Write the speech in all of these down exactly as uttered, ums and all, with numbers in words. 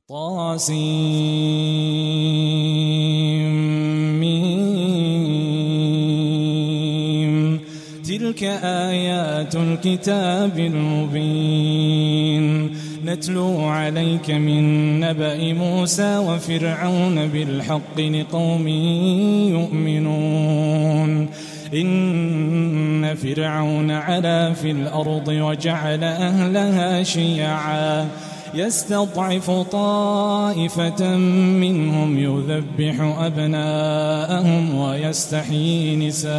طاسيم تلك آيات الكتاب المبين نتلو عليك من نبأ موسى وفرعون بالحق لقوم يؤمنون إن فرعون علا في الأرض وجعل أهلها شيعا يستضعف طائفة منهم يذبح أبناءهم ويستحيي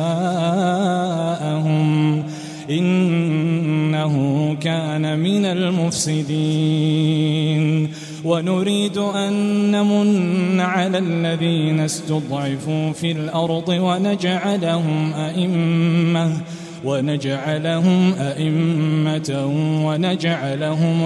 نساءهم إنه كان من المفسدين ونريد أن نمن على الذين استضعفوا في الأرض ونجعلهم أئمة ونجعلهم أئمة ونجعلهم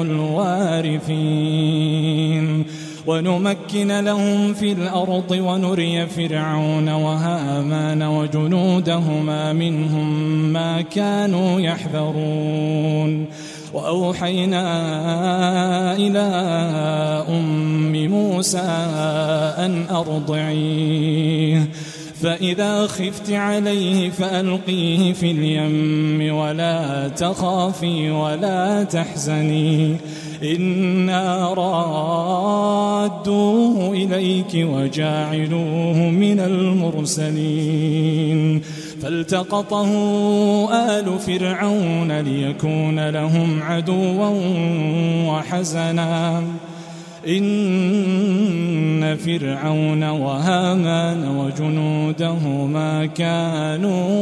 الوارثين ونمكن لهم في الأرض ونري فرعون وهامان وجنودهما منهم ما كانوا يحذرون وأوحينا إلى أم موسى أن أرضعيه فإذا خفت عليه فألقيه في اليم ولا تخافي ولا تحزني إنا رادوه إليك وجاعلوه من المرسلين فالتقطه آل فرعون ليكون لهم عدوا وحزنا إن فرعون وهامان وجنودهما كانوا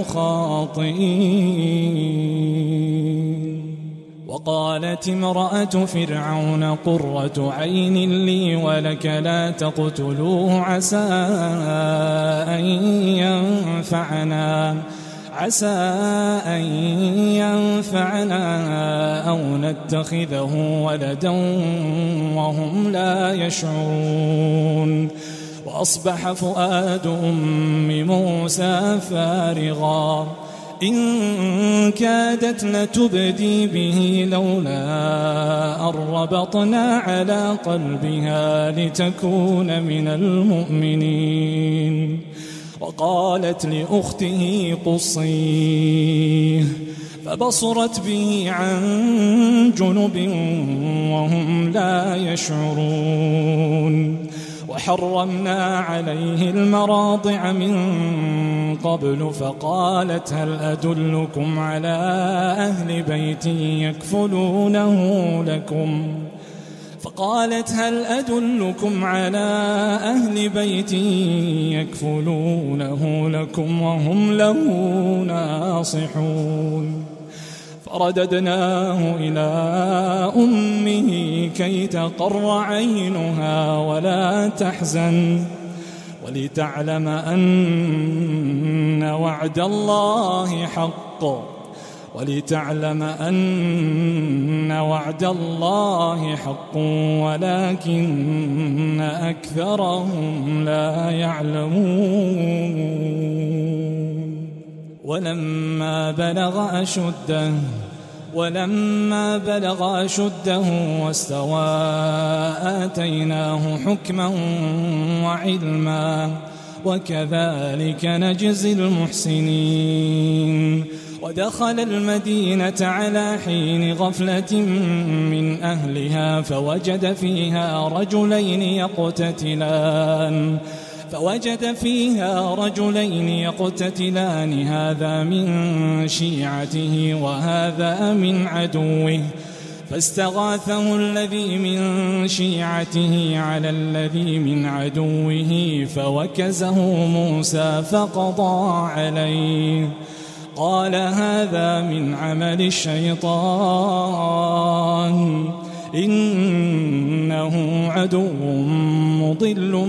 خاطئين وقالت امرأة فرعون قرة عين لي ولك لا تقتلوه عسى أن ينفعنا عسى أن ينفعنا أو نتخذه ولدا وهم لا يشعرون وأصبح فؤاد أم موسى فارغا إن كادت لتبدي به لولا أن ربطنا على قلبها لتكون من المؤمنين وقالت لأخته قصيه فبصرت به عن جنب وهم لا يشعرون وحرمنا عليه المراضع من قبل فقالت هل أدلكم على أهل بيت يكفلونه لكم فقالت هل أدلكم على أهل بيت يكفلونه لكم وهم له ناصحون فرددناه إلى أمه كي تقر عينها ولا تحزن ولتعلم أن وعد الله حق ولتعلم أن وعد الله حق ولكن أكثرهم لا يعلمون ولما بلغ أشده ولما بلغ أشده واستوى آتيناه حكما وعلما وكذلك نجزي المحسنين ودخل المدينة على حين غفلة من أهلها فوجد فيها رجلين يقتتلان فوجد فيها رجلين يقتتلان هذا من شيعته وهذا من عدوه فاستغاثه الذي من شيعته على الذي من عدوه فوكزه موسى فقضى عليه قال هذا من عمل الشيطان إنه عدو مضل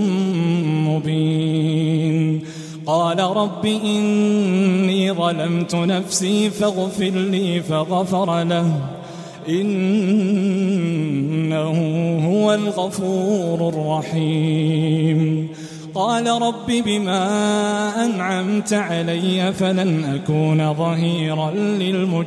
مبين قال رب إني ظلمت نفسي فاغفر لي فغفر له إنه هو الغفور الرحيم قال رب بما أنعمت علي فلن أكون ظهيرا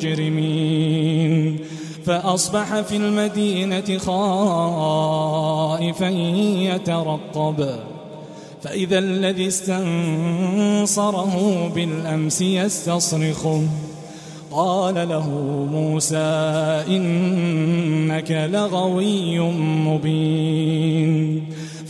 للمجرمين فأصبح في المدينة خائفا خائفا يترقب فإذا الذي استنصره بالأمس يستصرخه قال له موسى إنك لغوي مبين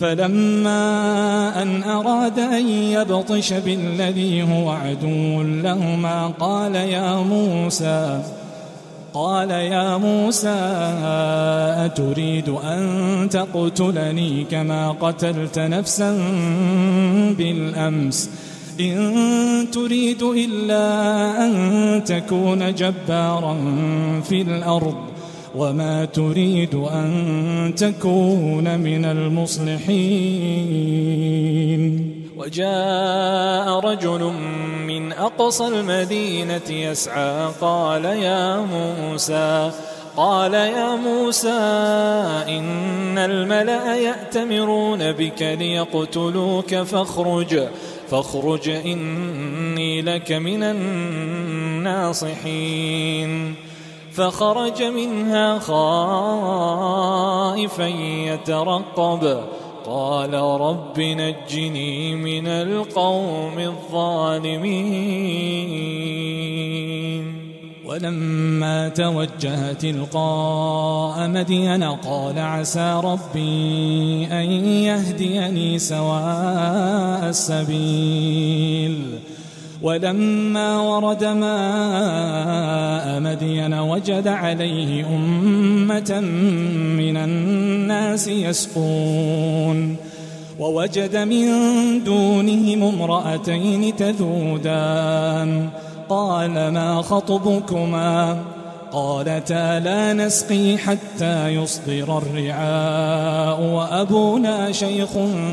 فلما أن أراد أن يبطش بالذي هو عدو لهما قال يا موسى قال يا موسى أتريد أن تقتلني كما قتلت نفسا بالأمس إن تريد إلا أن تكون جبارا في الأرض وما تريد أن تكون من المصلحين. وجاء رجل من أقصى المدينة يسعى قال يا موسى قال يا موسى إن الملأ يأتمرون بك ليقتلوك فاخرج فاخرج إني لك من الناصحين. فخرج منها خائفا يترقب قال رب نجني من القوم الظالمين. ولما توجه تلقاء مدين قال عسى ربي أن يهديني سواء السبيل. ولما ورد ماء مدين وجد عليه أمة من الناس يسقون ووجد من دونهم امرأتين تذودان قال ما خطبكما قالتا لا نسقي حتى يصدر الرعاء وأبونا شيخ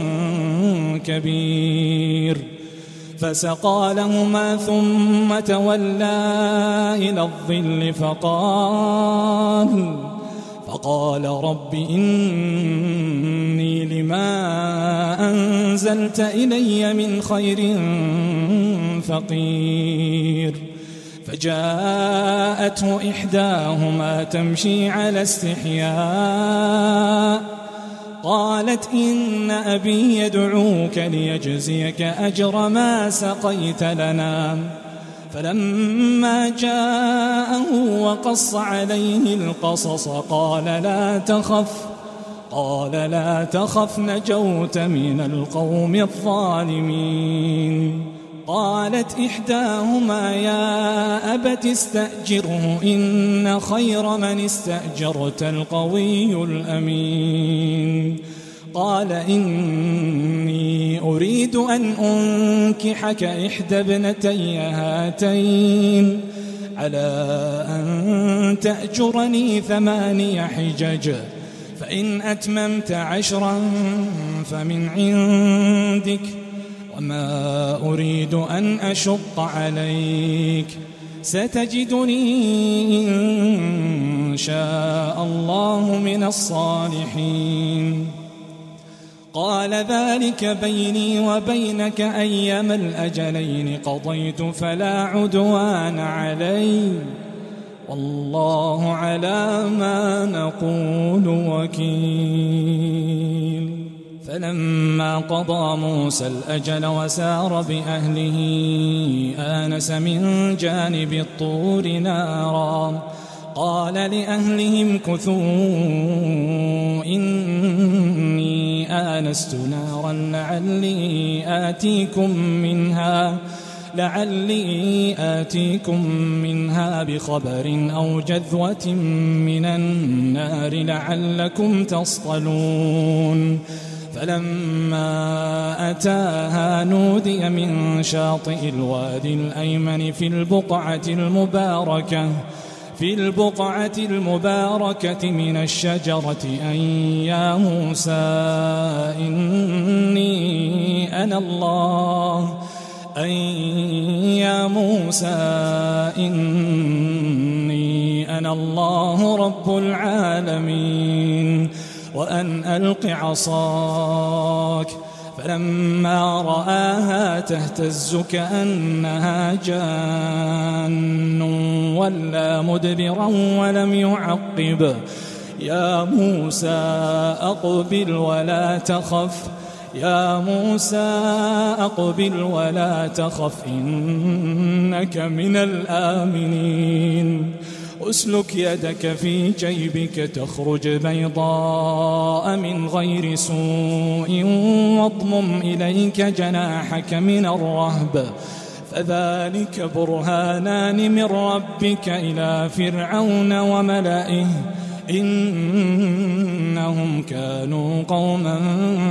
كبير فسقى لهما ثم تولى إلى الظل فقال فقال رب إني لما أنزلت إلي من خير فقير. فجاءته إحداهما تمشي على استحياء قالت إن أبي يدعوك ليجزيك أجر ما سقيت لنا. فلما جاءه وقص عليه القصص قال لا تخف قال لا تخف نجوت من القوم الظالمين. قالت إحداهما يا أبت استأجره إن خير من استأجرت القوي الأمين. قال إني أريد أن أنكحك إحدى ابنتي هاتين على أن تأجرني ثماني حجج فإن أتممت عشرا فمن عندك وما أريد أن أشق عليك ستجدني إن شاء الله من الصالحين. قال ذلك بيني وبينك أيما الأجلين قضيت فلا عدوان علي والله على ما نقول وكيل. فلما قضى موسى الأجل وسار بأهله آنس من جانب الطور نارا قال لأهلهم كثوا إني آنست نارا لعلي آتيكم منها لعلي آتيكم منها بخبر أو جذوة من النار لعلكم تصطلون. فلما أتاها نودي من شاطئ الوادي الأيمن في البقعة المباركة في البقعة المباركة من الشجرة أن يا موسى إني أنا الله أن يا موسى إني أنا الله رب العالمين وأن ألق عصاك. فلما رآها تهتز كأنها جان ولا مدبرا ولم يعقب يا موسى أقبل ولا تخف يا موسى أقبل ولا تخف إنك من الآمنين أسلك يدك في جيبك تخرج بيضاء من غير سوء واضمم إليك جناحك من الرهب فذلك برهانان من ربك إلى فرعون وملئه إنهم كانوا قوما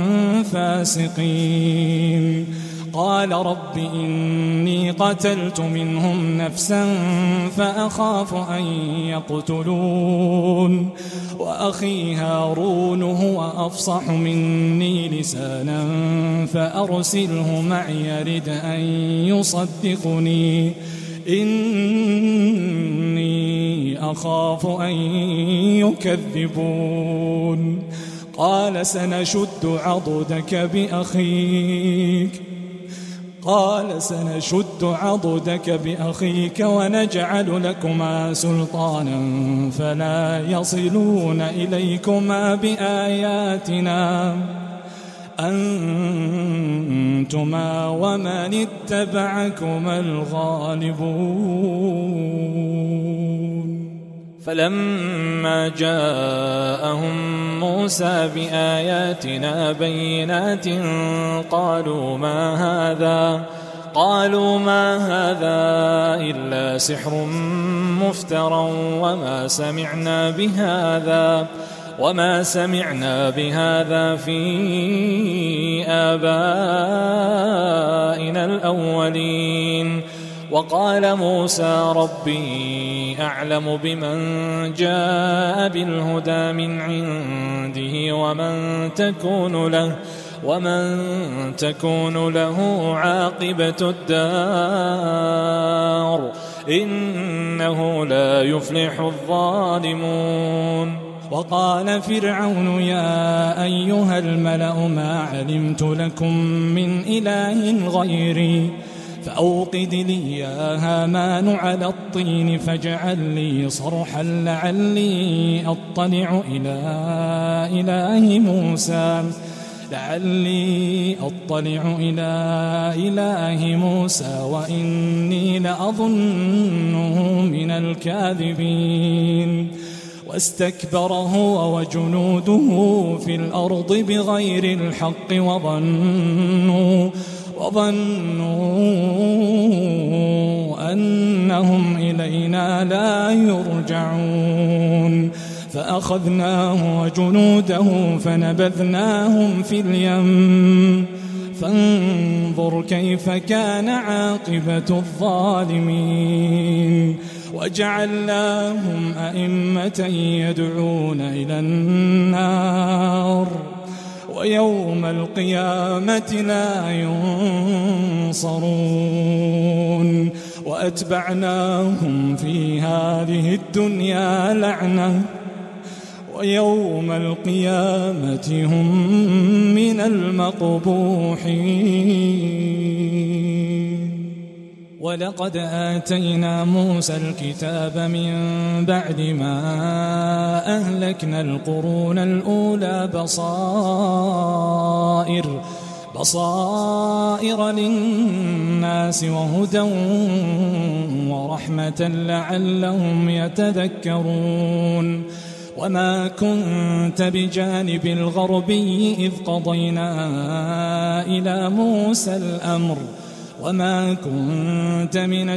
فاسقين قال رب إني قتلت منهم نفسا فأخاف أن يقتلون وأخي هارون هو أفصح مني لسانا فأرسله معي يرد أن يصدقني إني أخاف أن يكذبون قال سنشد عضدك بأخيك قال سنشد عضدك بأخيك ونجعل لكما سلطانا فلا يصلون إليكما بآياتنا أنتما ومن اتبعكما الغالبون فلما جاءهم موسى بآياتنا بينات قالوا ما هذا قالوا ما هذا إلا سحر مفترى وما سمعنا بهذا وما سمعنا بهذا في آبائنا الأولين وقال موسى ربي أعلم بمن جاء بالهدى من عنده ومن تكون له ومن تكون له عاقبة الدار إنه لا يفلح الظالمون وقال فرعون يا أيها الملأ ما علمت لكم من إله غيري فأوقد لي يا هامان على الطين فاجعل لي صرحا لعلي أطلع إلى إله موسى لعلي أطلع إلى إله موسى وإني لأظنه من الكاذبين واستكبر هو وجنوده في الأرض بغير الحق وظنوا وظنوا أنهم إلينا لا يرجعون فأخذناه وجنوده فنبذناهم في اليم فانظر كيف كان عاقبة الظالمين وجعلناهم أئمة يدعون إلى النار ويوم القيامة لا ينصرون وأتبعناهم في هذه الدنيا لعنة ويوم القيامة هم من المقبوحين ولقد آتينا موسى الكتاب من بعد ما أهلكنا القرون الأولى بصائر بصائر للناس وهدى ورحمة لعلهم يتذكرون وما كنت بجانب الغربي إذ قضينا إلى موسى الأمر وما كنت من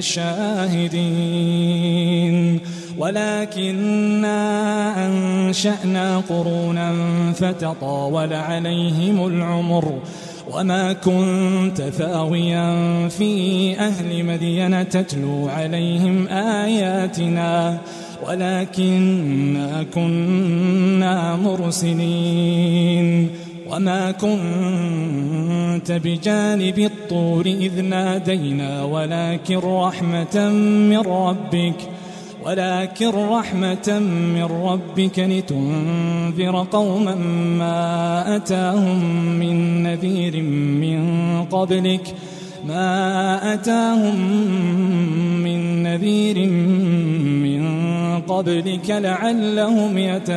الشاهدين ولكننا أنشأنا قرونا فتطاول عليهم العمر وما كنت ثاويا في أهل مدين تتلو عليهم آياتنا ولكننا كنا مرسلين وما كنت بجانب الطور إذ نادينا ولكن رحمة من ربك ولكن رحمة من ربك لتنذر قوما ما أتاهم من نذير من قبلك ما أتاهم من نذير من قبلك لعلهم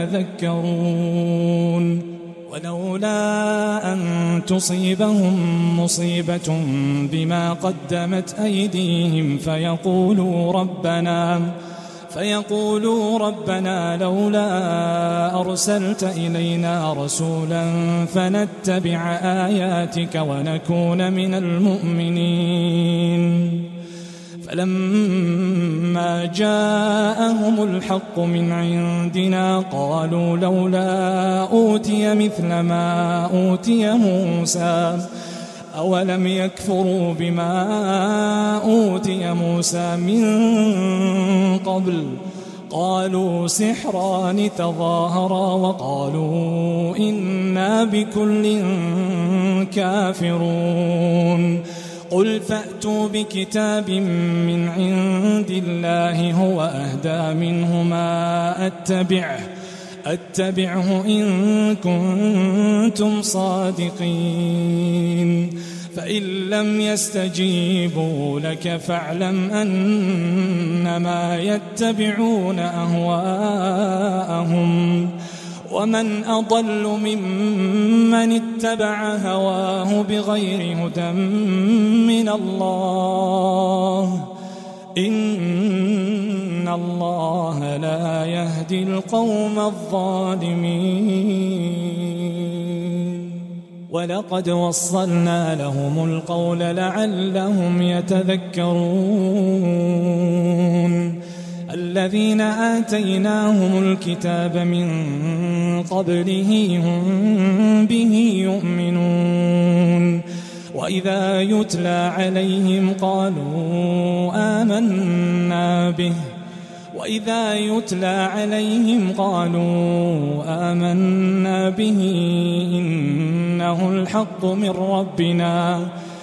يتذكرون ولولا أن تصيبهم مصيبة بما قدمت أيديهم فيقولوا ربنا فيقولوا ربنا لولا أرسلت إلينا رسولا فنتبع آياتك ونكون من المؤمنين فلما جاءهم الحق من عندنا قالوا لولا أوتي مثل ما أوتي موسى أولم يكفروا بما أوتي موسى من قبل قالوا سحران تظاهرا وقالوا إنا بكل كافرون قل فأتوا بكتاب من عند الله هو أهدى منهما أتبعه أتبعه إن كنتم صادقين فإن لم يستجيبوا لك فاعلم أنما يتبعون أهواءهم ومن أضل ممن اتبع هواه بغير هدى من الله إن الله لا يهدي القوم الظالمين ولقد وصلنا لهم القول لعلهم يتذكرون الذين آتيناهم الكتاب من قبله هم به يؤمنون وإذا يتلى عليهم قالوا آمنا به وإذا يتلى عليهم قالوا آمنا به إنه الحق من ربنا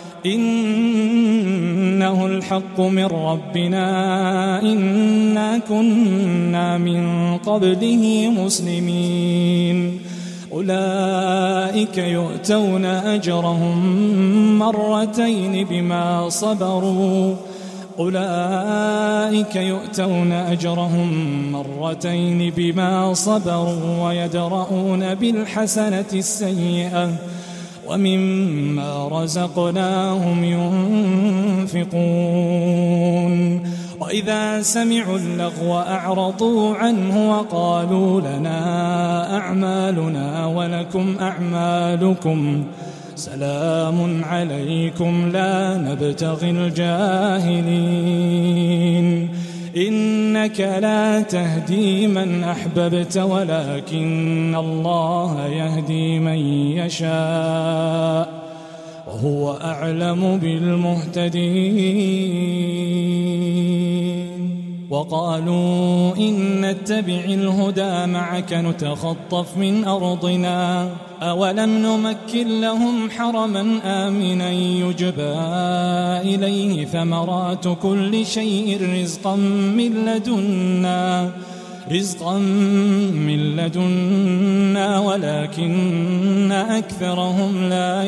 إنه الحق من ربنا إنا كنا من قبله مسلمين أولئك يؤتون أجرهم مرتين بما صبروا أولئك يؤتون أجرهم مرتين بما صبروا ويدرؤون بالحسنة السيئة ومما رزقناهم ينفقون وإذا سمعوا اللغو أعرضوا عنه وقالوا لنا أعمالنا ولكم أعمالكم سلام عليكم لا نبتغي الجاهلين إنك لا تهدي من أحببت ولكن الله يهدي من يشاء وهو أعلم بالمهتدين وقالوا إن نتبع الهدى معك نتخطف من أرضنا أولم نمكن لهم حرما آمنا يجبى إليه ثمرات كل شيء رزقا من لدنا رزقا من لدنا ولكن أكثرهم لا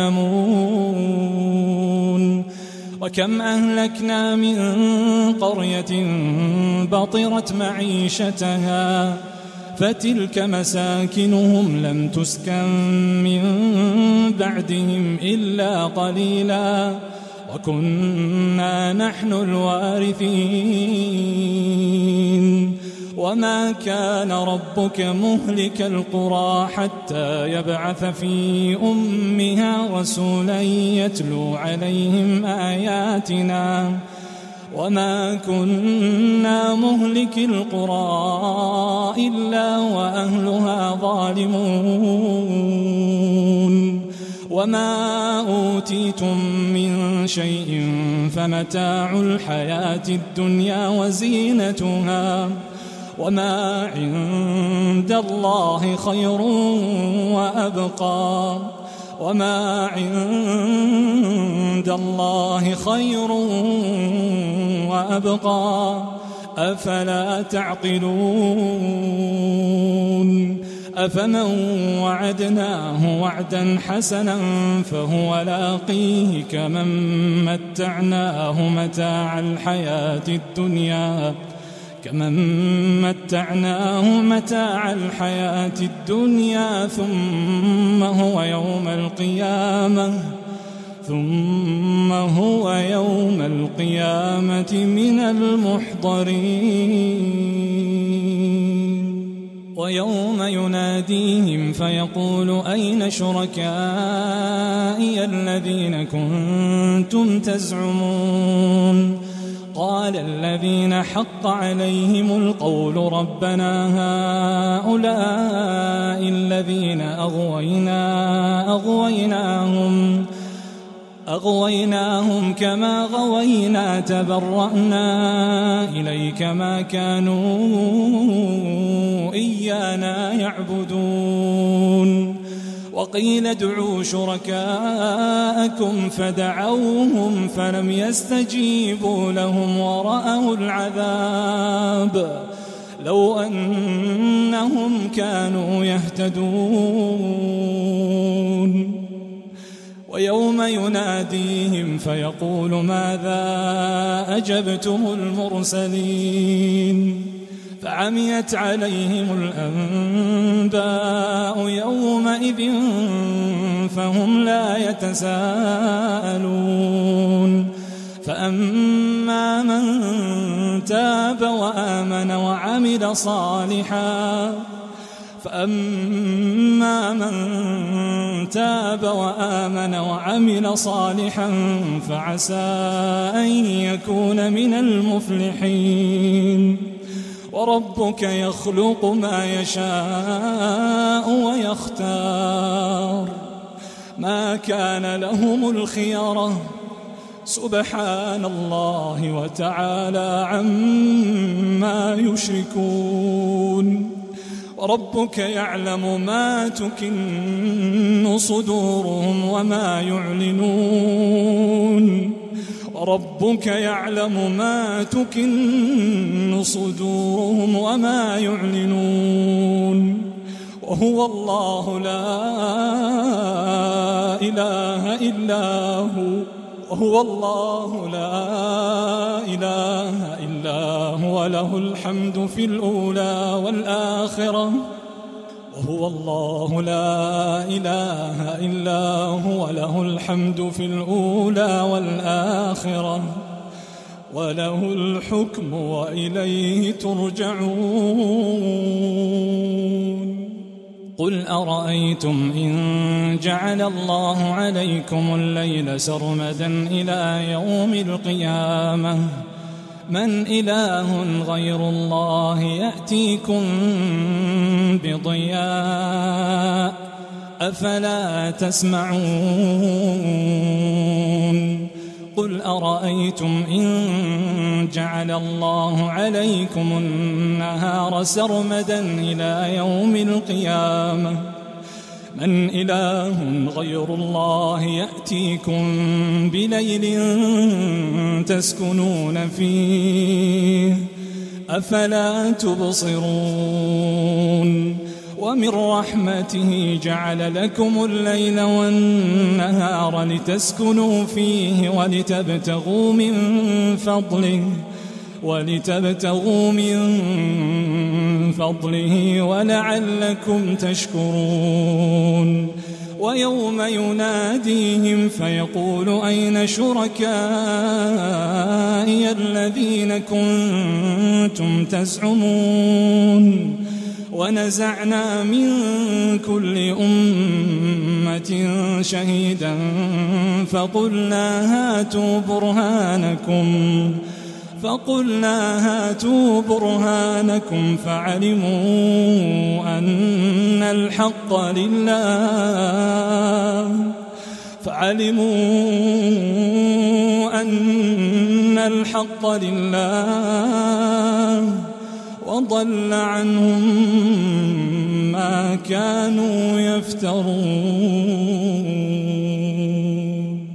يعلمون وكم أهلكنا من قرية بطرت معيشتها فتلك مساكنهم لم تسكن من بعدهم إلا قليلا وكنا نحن الوارثين وما كان ربك مهلك القرى حتى يبعث في أمها رسولا يتلو عليهم آياتنا وما كنا مهلك القرى إلا وأهلها ظالمون وما أوتيتم من شيء فمتاع الحياة الدنيا وزينتها وما عند الله خير وأبقى وما عند الله خير وأبقى أفلا تعقلون أفمن وعدناه وعدا حسنا فهو لاقيه كمن متعناه متاع الحياة الدنيا كمن متعناه متاع الحياة الدنيا ثم هو يوم القيامة ثم هو يوم القيامة من المحضرين ويوم يناديهم فيقول أين شركائي الذين كنتم تزعمون قال الذين حق عليهم القول ربنا هؤلاء الذين أغوينا أغويناهم أغويناهم كما غوينا تبرأنا إليك ما كانوا إيانا يعبدون وقيل ادعوا شركاءكم فدعوهم فلم يستجيبوا لهم ورأوا العذاب لو أنهم كانوا يهتدون ويوم يناديهم فيقول ماذا أجبتم المرسلين فعميت عليهم الأنباء يومئذ فهم لا يتساءلون فأما من تاب وآمن وعمل صالحا فأما من تاب وآمن وعمل صالحا فعسى أن يكون من المفلحين وربك يخلق ما يشاء ويختار ما كان لهم الخيرة سبحان الله وتعالى عما يشركون وربك يعلم ما تكن صدورهم وما يعلنون وربك يعلم ما تكن صدورهم وما يعلنون وهو الله لا إله إلا هو وهو الله لا إله إلا هو له الحمد في الأولى والآخرة وهو الله لا إله إلا هو له الحمد في الأولى والآخرة وله الحكم وإليه ترجعون قل أرأيتم إن جعل الله عليكم الليل سرمدا إلى يوم القيامة من إله غير الله يأتيكم بضياء أفلا تسمعون قل أرأيتم إن جعل الله عليكم النهار سرمدا إلى يوم القيامة من إله غير الله يأتيكم بليل تسكنون فيه أفلا تبصرون ومن رحمته جعل لكم الليل والنهار لتسكنوا فيه ولتبتغوا من فضله ولتبتغوا من فضله ولعلكم تشكرون ويوم يناديهم فيقول أين شركائي الذين كنتم تزعمون ونزعنا من كل أمة شهيدا فقلنا هاتوا برهانكم فقلنا هاتوا برهانكم فعلموا أن الحق لله فعلموا أن الحق لله وضل عنهم ما كانوا يفترون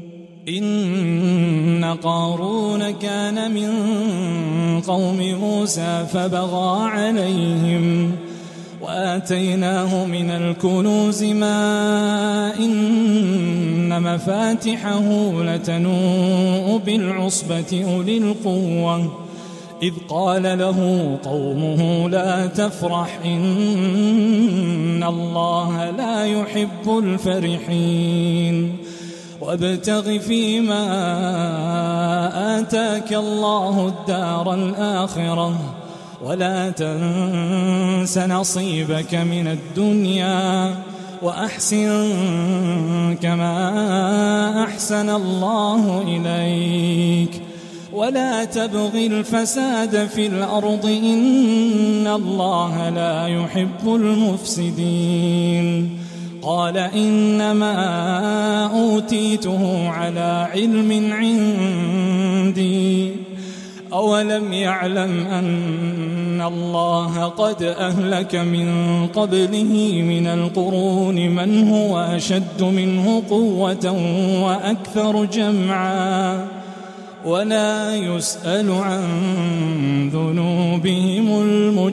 إن قارون كان من قوم موسى فبغى عليهم وآتيناه من الكنوز ما إن مفاتحه لتنوء بالعصبة أولي القوة إذ قال له قومه لا تفرح إن الله لا يحب الفرحين وابتغ فيما آتاك الله الدار الآخرة ولا تنس نصيبك من الدنيا وأحسن كما أحسن الله إليك ولا تبغ الفساد في الأرض إن الله لا يحب المفسدين قال إنما أوتيته على علم عندي أولم يعلم أن الله قد أهلك من قبله من القرون من هو أشد منه قوة وأكثر جمعا ولا يسأل عن ذنوبهم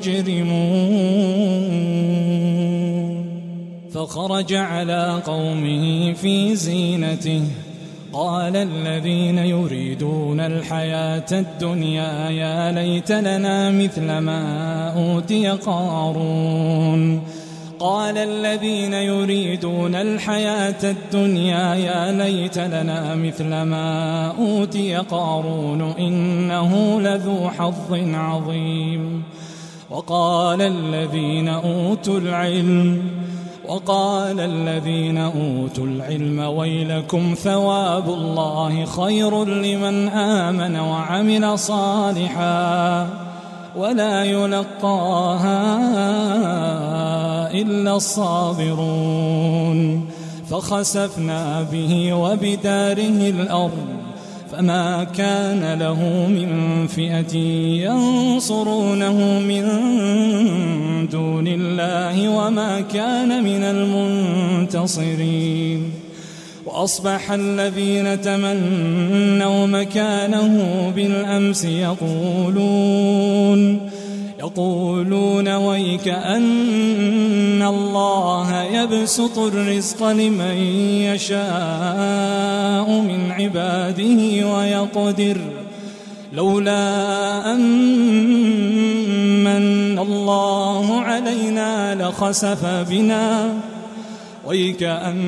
المجرمون فخرج على قومه في زينته قال الذين يريدون الحياة الدنيا يا ليت لنا مثل ما أوتي قارون قال الذين يريدون الحياة الدنيا يا ليت لنا مثل ما أوتي قارون إنه لذو حظ عظيم وقال الذين أوتوا العلم وقال الذين أوتوا العلم ويلكم ثواب الله خير لمن آمن وعمل صالحا ولا يلقاها إلا الصابرون فخسفنا به وبداره الأرض فما كان له من فئة ينصرونه من دون الله وما كان من المنتصرين وأصبح الذين تمنوا مكانه بالأمس يقولون يقولون ويك أن الله يبسط الرزق لمن يشاء من عباده ويقدر لولا أمن الله علينا لخسف بنا ويك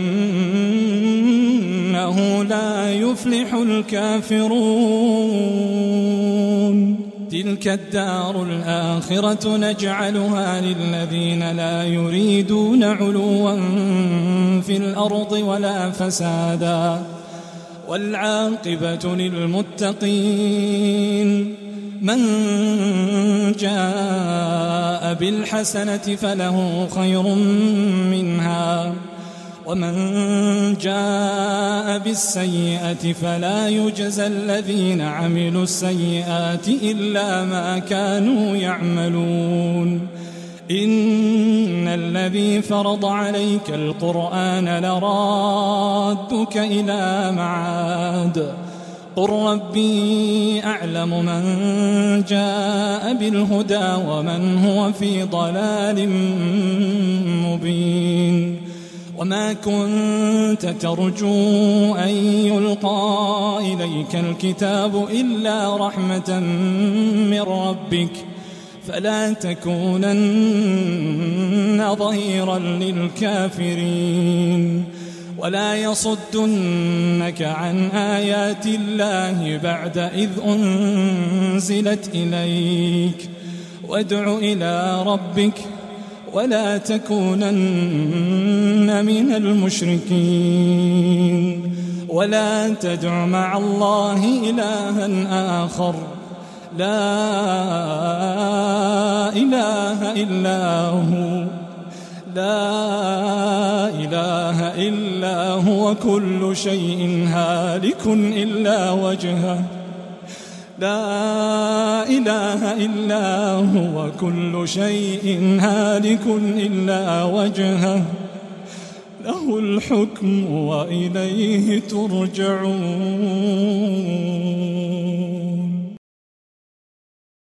أنه لا يفلح الكافرون تلك الدار الآخرة نجعلها للذين لا يريدون علوا في الأرض ولا فسادا والعاقبة للمتقين من جاء بالحسنة فله خير منها ومن جاء بالسيئة فلا يجزى الذين عملوا السيئات إلا ما كانوا يعملون إن الذي فرض عليك القرآن لرادك إلى معاد قل ربي أعلم من جاء بالهدى ومن هو في ضلال مبين وما كنت ترجو أن يلقى إليك الكتاب إلا رحمة من ربك فلا تكونن ظهيرا للكافرين ولا يصدنك عن آيات الله بعد إذ أنزلت إليك وادع إلى ربك ولا تكونن من المشركين ولا تدع مع الله إلها آخر لا إله إلا هو لا إله إلا هو كل شيء هالك إلا وجهه لا إله إلا هو كل شيء هالك إلا وجهه له الحكم وإليه ترجعون.